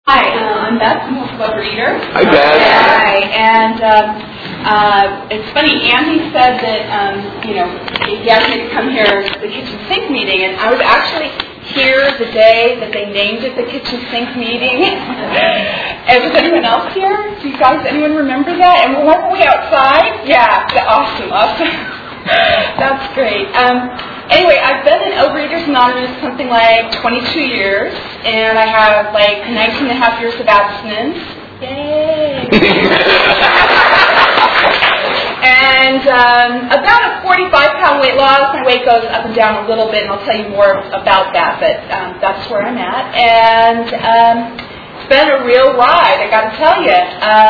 Hi, I'm Beth, I'm a overeater. Hi, Beth. Hi, and it's funny, Andy said that, he asked me to come here to the kitchen sink meeting, and I was actually here the day that they named it the kitchen sink meeting. And was anyone else here? Do you guys, anyone remember that? And weren't we outside? Yeah, awesome. That's great. Anyway, I've been in Overeaters Anonymous something like 22 years, and I have like 19 and a half years of abstinence. Yay! And about a 45-pound weight loss. My weight goes up and down a little bit, and I'll tell you more about that, but that's where I'm at. And it's been a real ride, I got to tell you.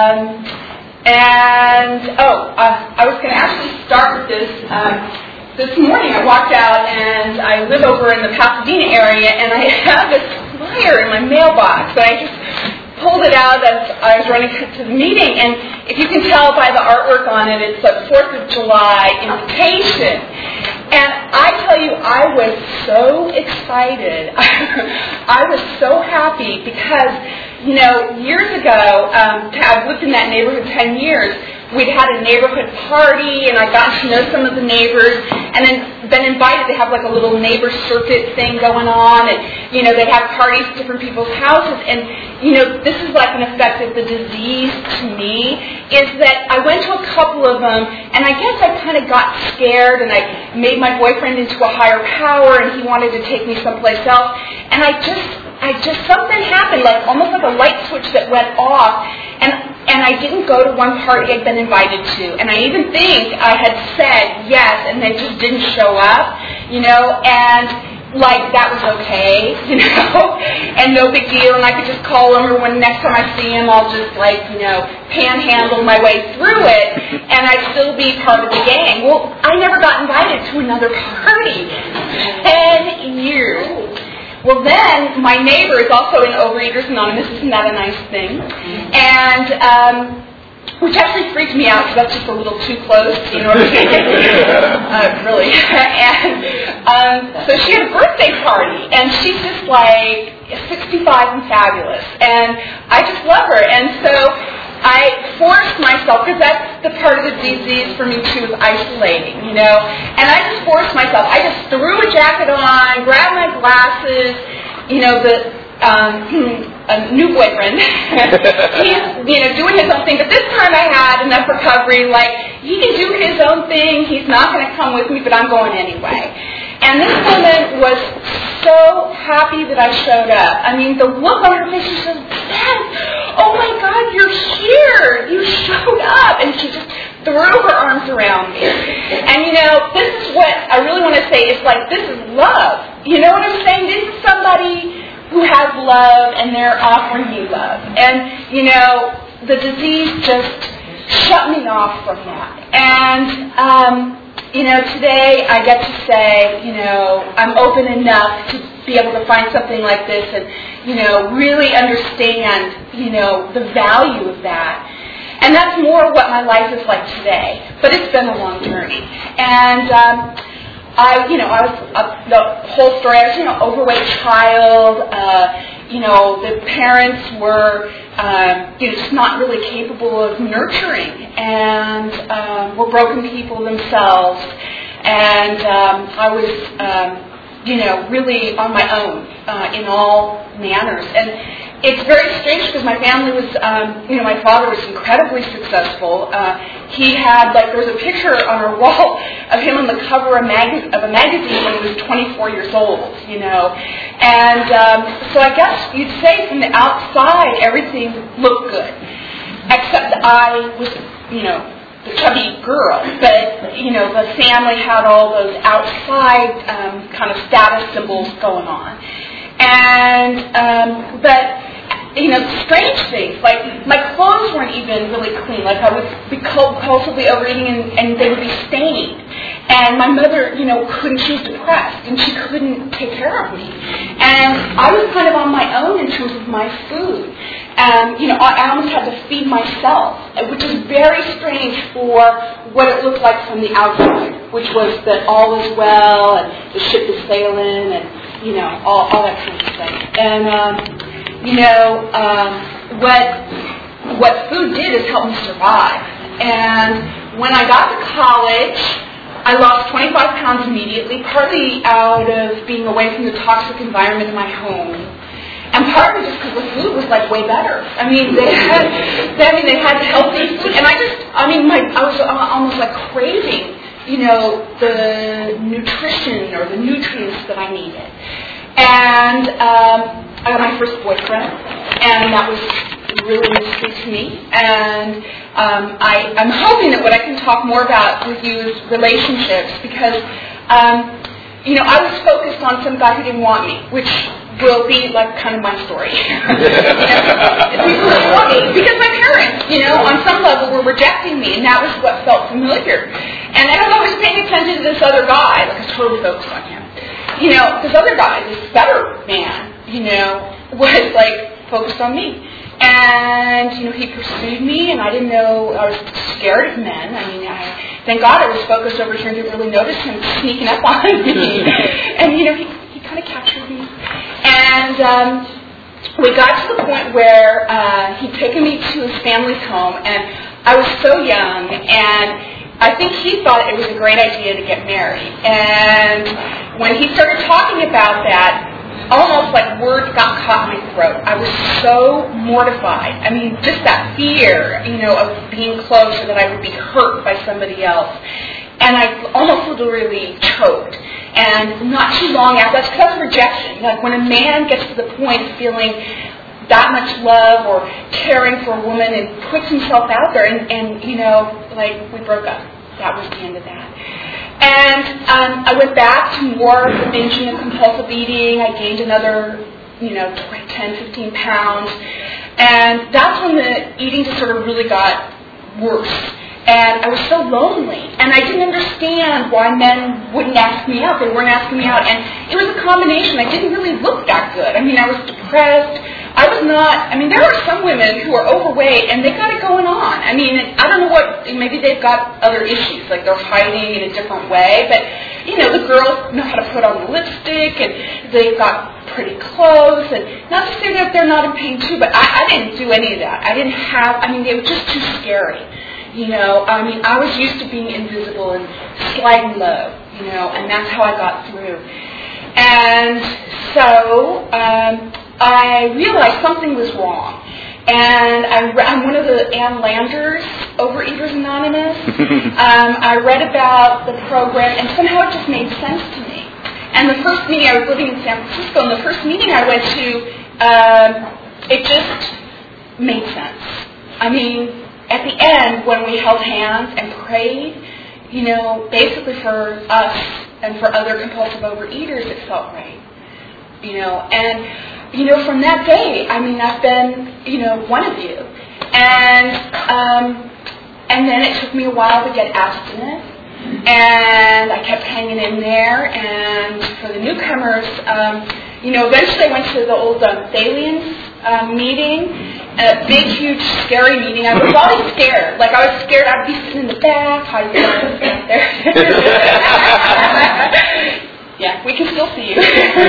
I was going to actually start with this. This morning I walked out and I live over in the Pasadena area, and I have this flyer in my mailbox, and I just pulled it out as I was running to the meeting, and if you can tell by the artwork on it, it's a 4th of July invitation. And I tell you, I was so excited. I was so happy because, years ago, I've lived in that neighborhood 10 years, we'd had a neighborhood party, and I got to know some of the neighbors, and then been invited to have like a little neighbor circuit thing going on, and, they'd have parties at different people's houses, and, this is like an effect of the disease to me, is that I went to a couple of them, and I guess I kind of got scared, and I made my boyfriend into a higher power, and he wanted to take me someplace else, and I just something happened, like almost like a light switch that went off, and I didn't go to one party I'd been invited to, and I even think I had said yes, and they just didn't show up, and like that was okay, and no big deal, and I could just call him, or when next time I see him, I'll just panhandle my way through it, and I'd still be part of the gang. Well, I never got invited to another party. 10 years. Well, then, my neighbor is also in Overeaters Anonymous. Isn't that a nice thing? And, which actually freaked me out, because that's just a little too close, really. And so she had a birthday party, and she's just like 65 and fabulous. And I just love her. And so I forced myself, because that's the part of the disease for me too, is isolating, and I just forced myself. I just threw a jacket on, grabbed my glasses, a new boyfriend, he's, doing his own thing, but this time I had enough recovery, like, he can do his own thing, he's not going to come with me, but I'm going anyway. And this woman was so happy that I showed up. I mean, the look on her face, she said, Beth, oh my God, you're here. You showed up. And she just threw her arms around me. And, this is what I really want to say. It's like, this is love. You know what I'm saying? This is somebody who has love, and they're offering you love. And, the disease just shut me off from that. And, today I get to say, I'm open enough to be able to find something like this and, really understand, the value of that. And that's more what my life is like today. But it's been a long journey. And I was, the whole story, I was, overweight child, the parents were, just not really capable of nurturing, and were broken people themselves, and I was, really on my own in all manners. And it's very strange because my family was, my father was incredibly successful. He had, there was a picture on our wall of him on the cover of a magazine when he was 24 years old, And so I guess you'd say from the outside everything looked good, except I was, the chubby girl. But, the family had all those outside kind of status symbols going on. And, but strange things, like my clothes weren't even really clean. Like I would be compulsively overeating, and they would be stained. And my mother, couldn't, she was depressed, and she couldn't take care of me. And I was kind of on my own in terms of my food. And, I almost had to feed myself, which is very strange for what it looked like from the outside, which was that all is well, and the ship is sailing, and, all that kind of thing. And, what food did is help me survive. And when I got to college, I lost 25 pounds immediately, partly out of being away from the toxic environment in my home, and partly just because the food was like way better. I mean, they had healthy food, and I was almost like craving, the nutrition or the nutrients that I needed. And I got my first boyfriend, and that was really interesting to me. And I'm hoping that what I can talk more about with you is relationships, because I was focused on some guy who didn't want me, which will be like kind of my story. People didn't want me because my parents, on some level were rejecting me, and that was what felt familiar. And I was paying attention to this other guy, like I was totally focused on him. This other guy, this better man, was like focused on me. And, he pursued me, and I didn't know, I was scared of men. Thank God I was focused over here and didn't really notice him sneaking up on me. And, he kind of captured me. And we got to the point where he'd taken me to his family's home, and I was so young, and I think he thought it was a great idea to get married. And when he started talking about that, almost like words got caught in my throat. I was so mortified. Just that fear, of being close or that I would be hurt by somebody else. And I almost literally choked. And not too long after, that's because of rejection. Like when a man gets to the point of feeling that much love or caring for a woman and puts himself out there and we broke up. That was the end of that. And I went back to more of the binging and compulsive eating. I gained another, 10, 15 pounds. And that's when the eating disorder really got worse. And I was so lonely. And I didn't understand why men wouldn't ask me out. They weren't asking me out. And it was a combination. I didn't really look that good. I was depressed. I was not, there are some women who are overweight and they got it going on. I don't know what, maybe they've got other issues, like they're hiding in a different way, but, the girls know how to put on the lipstick and they've got pretty clothes, and not to say that they're not in pain too, but I didn't do any of that. I didn't have, they were just too scary. I was used to being invisible and sliding low, and that's how I got through. And so, I realized something was wrong. And I'm one of the Ann Landers, Overeaters Anonymous. I read about the program, and somehow it just made sense to me. And the first meeting, I was living in San Francisco, and the first meeting I went to, it just made sense. At the end, when we held hands and prayed, basically for us and for other compulsive overeaters, it felt right. From that day, I've been, one of you. And then it took me a while to get abstinent. And I kept hanging in there. And for the newcomers, eventually I went to the old Thalians meeting. A big, huge, scary meeting. I was always scared. Like, I was scared I'd be sitting in the back, hiding back there. Yeah, we can still see you.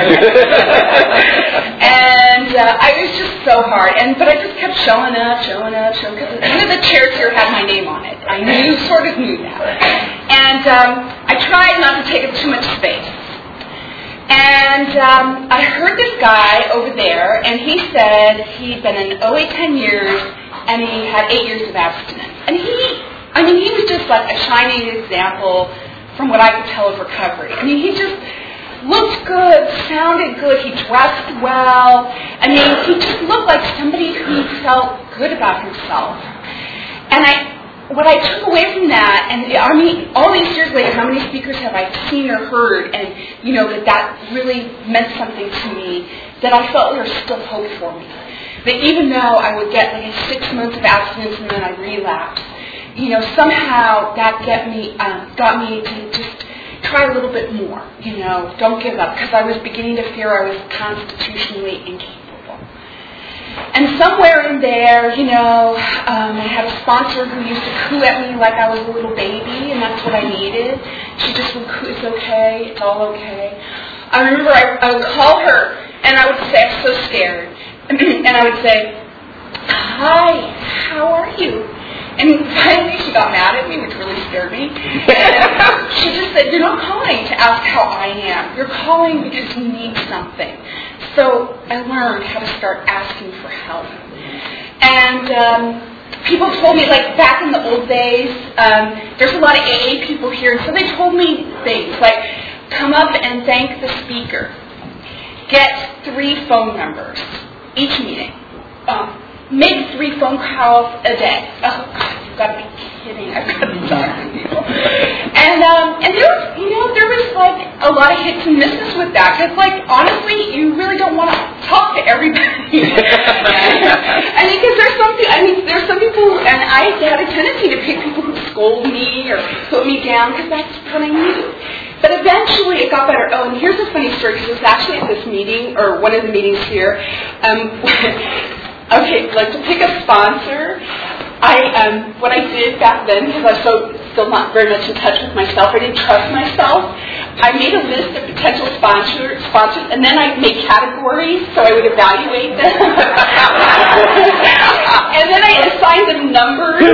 And I was just so hard. But I just kept showing up, because one of the chairs here had my name on it. I sort of knew that. And I tried not to take up too much space. And I heard this guy over there, and he said he'd been in OA 10 years, and he had 8 years of abstinence. And he was just like a shining example from what I could tell of recovery. He just looked good, sounded good, he dressed well. He just looked like somebody who felt good about himself. And what I took away from that, and all these years later, how many speakers have I seen or heard, and that really meant something to me, that I felt there was still hope for me. That even though I would get like 6 months of abstinence and then I relapsed, somehow that got me to just try a little bit more. Don't give up, because I was beginning to fear I was constitutionally incapable. And somewhere in there, I had a sponsor who used to coo at me like I was a little baby, and that's what I needed. She just would coo, it's okay, it's all okay. I remember I would call her, and I would say, I'm so scared. And I would say, "Hi, how are you?" And finally she got mad at me, which really scared me. And she just said, "You're not calling to ask how I am. You're calling because you need something." So I learned how to start asking for help. And people told me, like back in the old days, there's a lot of AA people here, and so they told me things like, come up and thank the speaker. Get 3 phone numbers each meeting. Make 3 phone calls a day. Oh, God, you've got to be kidding. I've got to talk to people. And there was like a lot of hits and misses with that. Because, like, honestly, you really don't want to talk to everybody. Because there's some people, and I had a tendency to pick people who scold me or put me down because that's what I knew. But eventually it got better. Oh, and here's a funny story, because it was actually at this meeting, or one of the meetings here. Okay, like to pick a sponsor, what I did back then, because I was still not very much in touch with myself, I didn't trust myself, I made a list of potential sponsors, and then I made categories so I would evaluate them. And then I assigned them numbers,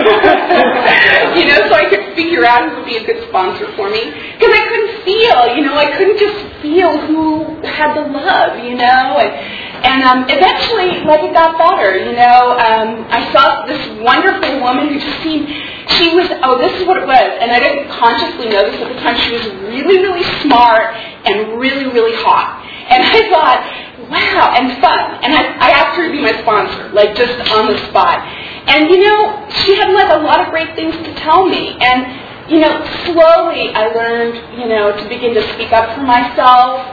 so I could figure out who would be a good sponsor for me. Because I couldn't feel, I couldn't just feel who had the love, And eventually, it got better, I saw this wonderful woman who just seemed, this is what it was, and I didn't consciously know this at the time, she was really, really smart and really, really hot. And I thought, wow, and fun. And I asked her to be my sponsor, just on the spot. And, she had, a lot of great things to tell me. And, slowly I learned, to begin to speak up for myself.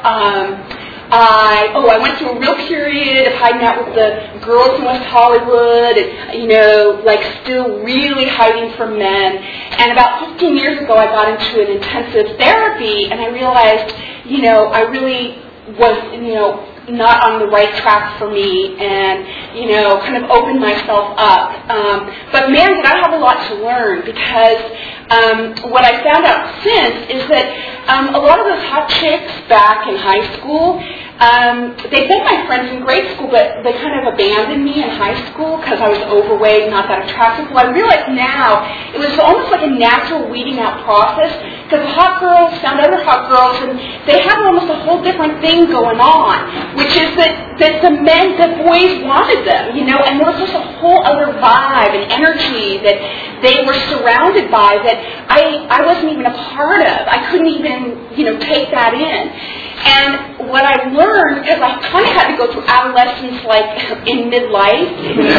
I went through a real period of hiding out with the girls in West Hollywood and, still really hiding from men. And about 15 years ago, I got into an intensive therapy, and I realized, I really was, not on the right track for me, and, kind of opened myself up. But man, did I have a lot to learn, because what I found out since is that a lot of those hot chicks back in high school, they'd been my friends in grade school, but they kind of abandoned me in high school because I was overweight, not that attractive. Well, I realize now it was almost like a natural weeding out process, because hot girls found other hot girls, and they had almost a whole different thing going on, which is that the boys wanted them, and there was just a whole other vibe and energy that they were surrounded by that I wasn't even a part of. I couldn't even, take that in. And what I learned, because I kind of had to go through adolescence in midlife,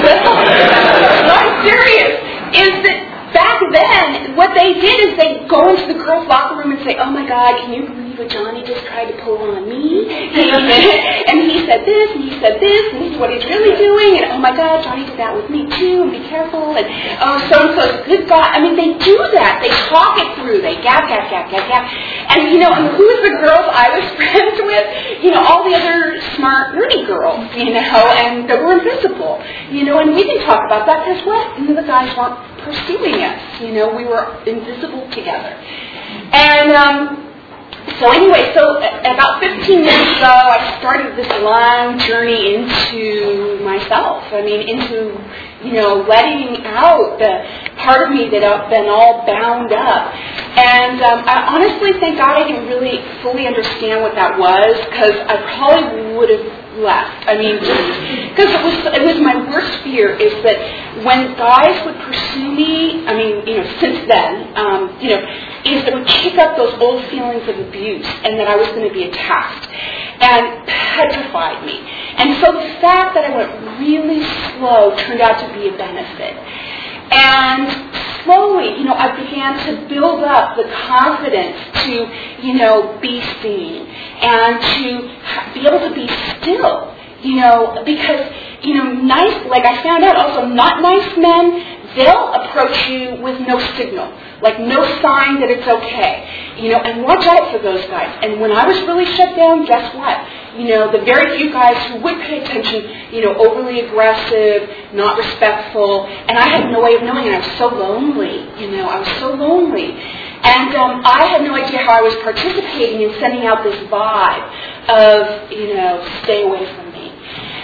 I'm serious, is that back then, what they did is they go into the girls' locker room and say, "Oh my God, can you believe what Johnny just tried to pull on me? And he said this, and he said this, and this is what he's really doing, and oh my God, Johnny did that with me too, and be careful, and oh, so-and-so, good God." I mean, they do that. They talk it through. They gab. And, and who was the girls I was friends with? All the other smart, nerdy girls, and that were invisible, and we didn't talk about that because what? The guys weren't pursuing us. We were invisible together. And so about 15 years ago, I started this long journey into myself. Into, letting out the part of me that I've been all bound up. And I honestly thank God I didn't really fully understand what that was, because I probably would have left. Just because it was my worst fear is that when guys would pursue me, since then, is it would kick up those old feelings of abuse, and that I was going to be attacked, and petrified me. And so the fact that I went really slow turned out to be a benefit. And slowly, I began to build up the confidence to, be seen and to be able to be still, because, I found out also not nice men, they'll approach you with no signal, no sign that it's okay, and watch out for those guys. And when I was really shut down, guess what? The very few guys who would pay attention, overly aggressive, not respectful, and I had no way of knowing, and I was so lonely, I was so lonely. And I had no idea how I was participating in sending out this vibe of, stay away from me.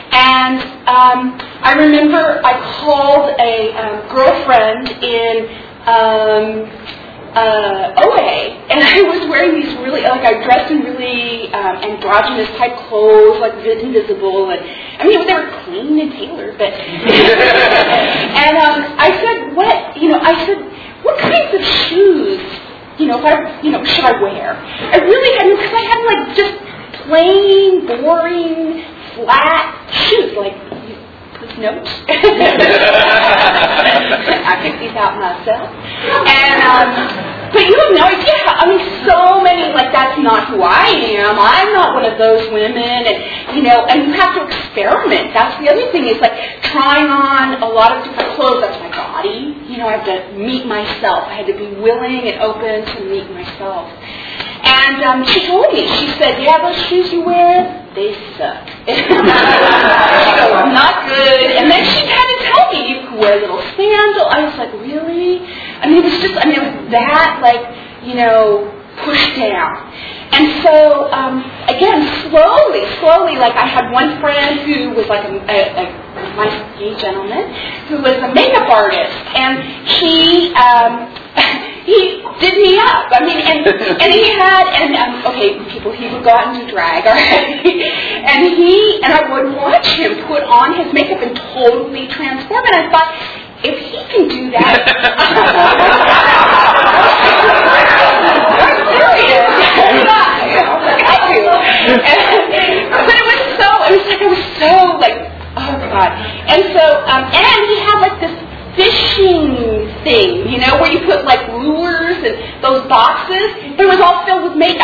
And I remember I called a girlfriend in OA, and I was wearing these really, like I dressed in really androgynous type clothes, like invisible, and I mean they were clean and tailored, but and I said, what kinds of shoes, should I wear? I really hadn't, because I had like just plain, boring, flat shoes, like notes. I picked these out myself. And, but you have no idea how, so many, like, that's not who I am. I'm not one of those women. And, and you have to experiment. That's the other thing is, like, trying on a lot of different clothes. That's my body. I have to meet myself. I had to be willing and open to meet myself. And she told me, she said, yeah, those shoes you wear, they suck. She goes, not good. And then she had to tell me, you could wear a little sandal. I was like, really? It was just, it was that, like, pushed down. And so, again, slowly, like I had one friend who was like a nice gay gentleman who was a makeup artist, and he did me up. And he had, people, he would go out and do drag, all right? And I would watch him put on his makeup and totally transform, and I thought, if he can do that, I'm serious. I do. But it was so, like, oh God. And so, and he had like this fishing thing, where you put like lures and those boxes. It was all filled with makeup.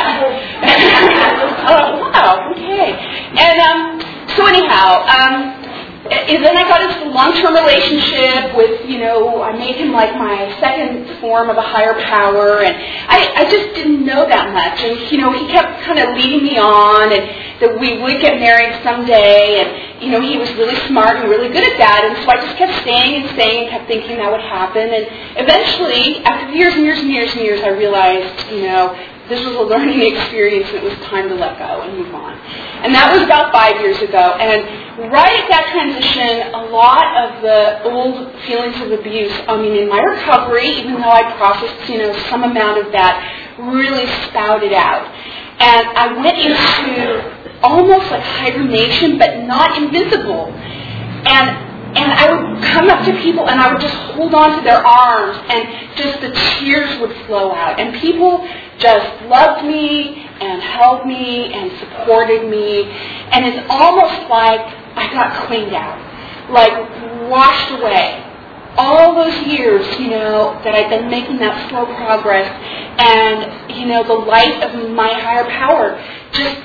Wow, okay. And so anyhow, and then I got into a long-term relationship with, I made him like my second form of a higher power, and I just didn't know that much. And, he kept kind of leading me on, and that we would get married someday, and, he was really smart and really good at that, and so I just kept staying and kept thinking that would happen, and eventually, after years and years and years and years, I realized, this was a learning experience and it was time to let go and move on. And that was about 5 years ago. And right at that transition, a lot of the old feelings of abuse, in my recovery, even though I processed, some amount of that, really spouted out. And I went into almost like hibernation, but not invisible. And I would come up to people and I would just hold on to their arms and just the tears would flow out. And people just loved me and held me and supported me. And it's almost like I got cleaned out, like washed away. All those years, that I've been making that slow progress and, the light of my higher power, just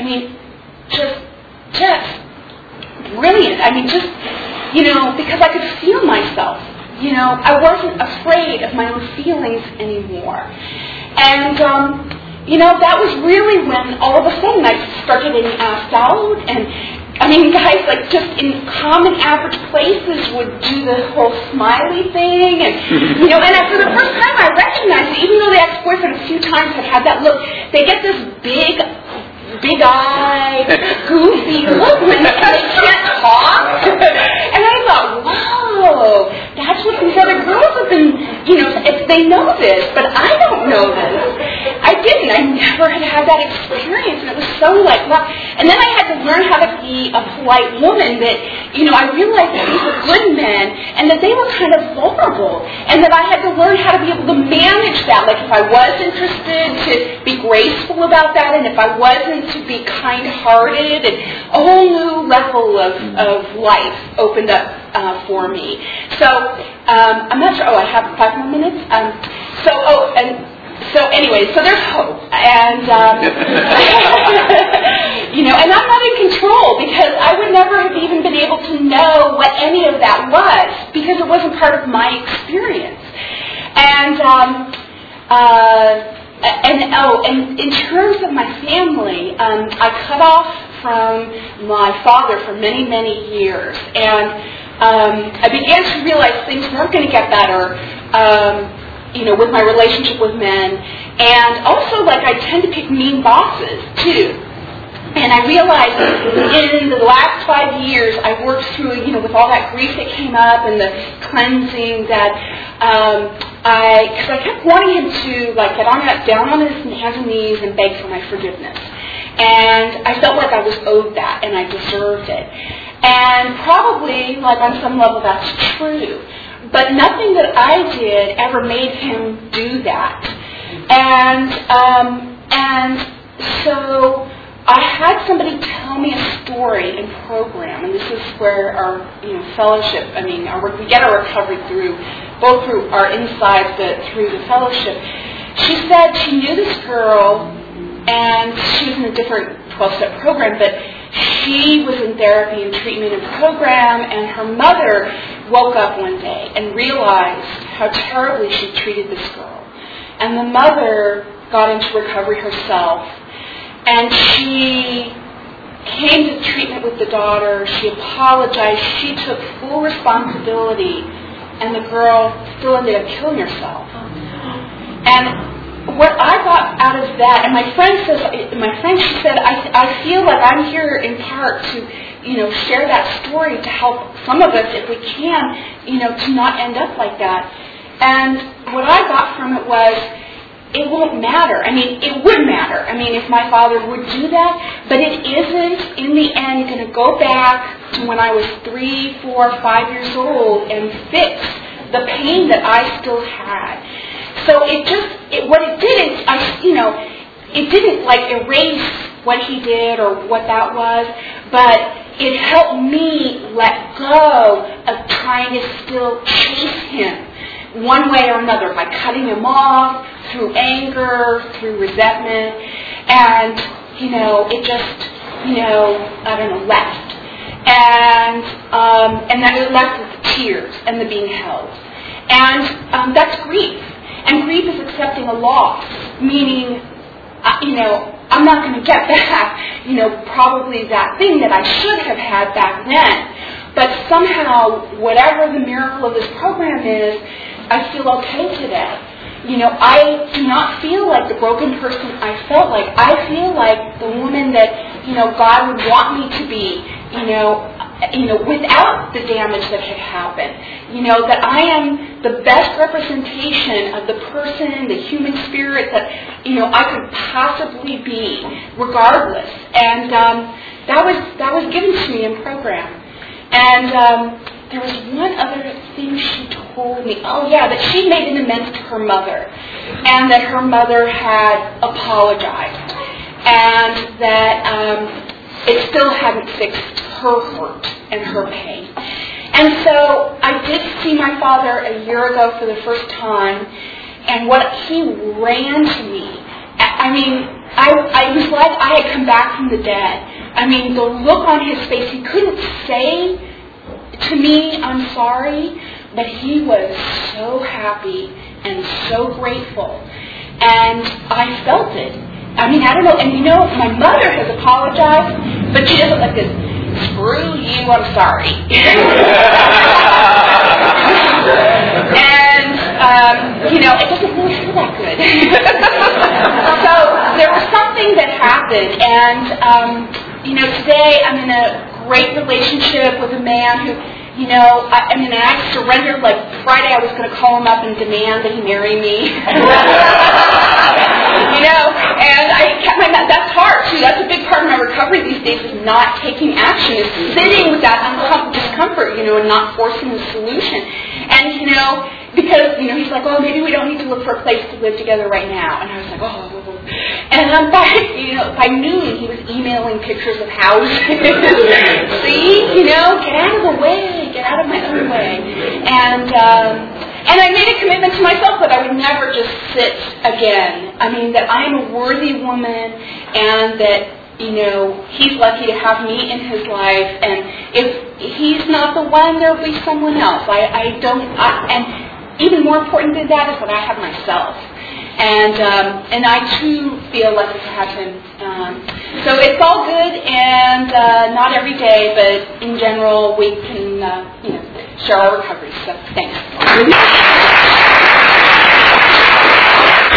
brilliant. Because I could feel myself. I wasn't afraid of my own feelings anymore. And, that was really when all of a sudden I started getting asked out. And, guys, like, just in common average places would do the whole smiley thing. And, and for the first time I recognized it, even though the ex-boyfriend a few times had that look, they get this big eye, goofy look when they can't talk. And I thought, wow, that's what these other girls have been, if they know this, but I don't know this. I didn't. I never had that experience, and it was so like, wow. And then I had to learn how to be a polite woman that, I realized that these were good men, and that they were kind of vulnerable, and that I had to learn how to be able to manage that. Like if I was interested, to be graceful about that, and if I wasn't, to be kind-hearted, and a whole new level of life opened up for me. So, I'm not sure, I have 5 more minutes? So anyway, so there's hope, and and I'm not in control because I would never have even been able to know what any of that was because it wasn't part of my experience. And in terms of my family, I cut off from my father for many, many years, and I began to realize things weren't going to get better. With my relationship with men. And also, like, I tend to pick mean bosses, too. And I realized in the last 5 years, I worked through, with all that grief that came up and the cleansing that because I kept wanting him to get down on his hands and knees and beg for my forgiveness. And I felt like I was owed that and I deserved it. And probably, on some level, that's true. But nothing that I did ever made him do that. And so I had somebody tell me a story in program, and this is where our fellowship. We get our recovery both through our insides, but through the fellowship. She said she knew this girl, and she was in a different 12-step program, but she was in therapy and treatment and program, and her mother woke up one day and realized how terribly she treated this girl. And the mother got into recovery herself, and she came to treatment with the daughter. She apologized. She took full responsibility, and the girl still ended up killing herself. And what I got out of that, and my friend, she said, I feel like I'm here in part to, share that story to help some of us, if we can, to not end up like that. And what I got from it was, it won't matter. It would matter. If my father would do that, but it isn't, in the end, going to go back to when I was 3, 4, 5 years old and fix the pain that I still had. So it didn't erase what he did or what that was, but it helped me let go of trying to still chase him one way or another, by cutting him off through anger, through resentment, and it just left, and that it left with the tears and the being held, and that's grief. And grief is accepting a loss, meaning, I'm not going to get back, probably that thing that I should have had back then. But somehow, whatever the miracle of this program is, I feel okay today. I do not feel like the broken person I felt like. I feel like the woman that, God would want me to be, without the damage that had happened. That I am the best representation of the person, the human spirit that, I could possibly be, regardless. And that was given to me in program. And there was one other thing she told me. Oh, yeah, that she made an amends to her mother. And that her mother had apologized. And that it still hadn't fixed her hurt and her pain. And so I did see my father a year ago for the first time, and what he ran to me. I was like I had come back from the dead. The look on his face, he couldn't say to me, I'm sorry, but he was so happy and so grateful. And I felt it. I don't know. And my mother has apologized, but she doesn't like this. Screw you, I'm sorry. And, it doesn't really feel that good. So there was something that happened. And, today I'm in a great relationship with a man who, I surrendered. Friday I was going to call him up and demand that he marry me. And I kept my mouth. That's hard, too. That's a big part of my recovery these days, is not taking action, is sitting with that discomfort, and not forcing the solution. And, because, he's like, well, maybe we don't need to look for a place to live together right now. And I was like, oh. And by noon, he was emailing pictures of houses. See, get out of the way, get out of my own way. And I made a commitment to myself that I would never just sit again. That I am a worthy woman, and that, he's lucky to have me in his life. And if he's not the one, there'll be someone else. And even more important than that is that I have myself. And I too feel lucky to have him. So it's all good, and not every day, but in general we can share our recovery. So thanks.